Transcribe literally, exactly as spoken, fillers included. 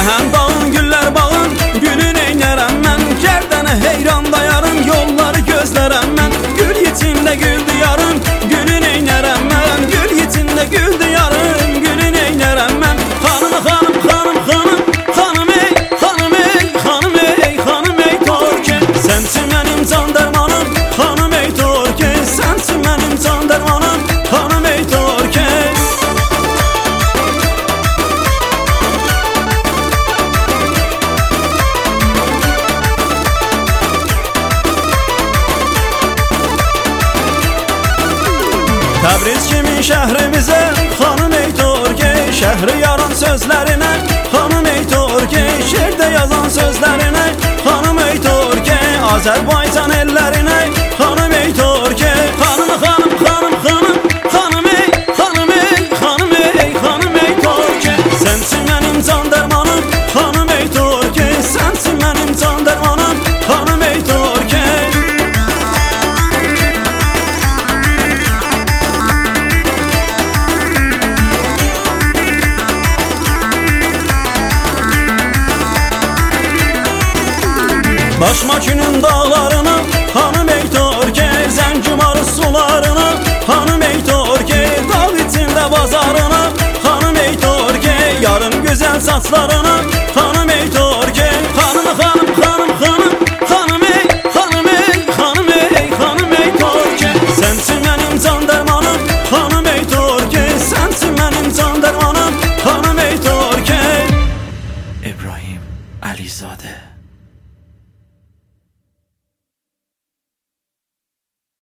Səhən dağın, güllər bağın, gülün eynərəm mən. Gərdənə heyran dayarım, yolları gözlərəm mən. Gül içində gül diyarım, gülün eynərəm mən. Gül içində gül diyarım, gülün eynərəm mən. Xanım, xanım, xanım, xanım, xanım ey, xanım ey, xanım ey, xanım ey Torki. Sənsin mənim can dərmanım, xanım ey Torki. Sənsin mənim can dərmanım, xanım ey Torki. Təbriz kimi şəhrimizə, xanım ey Torki. Şəhri yaran sözlərinə, xanım ey Torki. Şeirdə yazan sözlərinə, xanım ey Torki. Azərbaycan ellərinə, xanım ey Torki. Xanım, xanım, xanım, xanım, xanım ey, xanım ey, xanım ey, xanım ey Torki. Sənsin mənim can dərmanım, xanım ey Torki. Sənsin mənim can dərmanım, xanım ey Torki. Başmakinin dağlarına, xanım ey Torki. Zəngimarı sularına, xanım ey Torki. Dağ içində bazarına, xanım ey Torki. Yarım gözəl saçlarına, xanım ey Torki. Xanım, xanım, xanım, xanım, xanım ey, xanım ey, xanım ey, xanım ey Torki. Sənsin mənim can dərmanım, xanım ey Torki. Sənsin mənim can dərmanım, xanım ey Torki. İbrahim Əlizadə.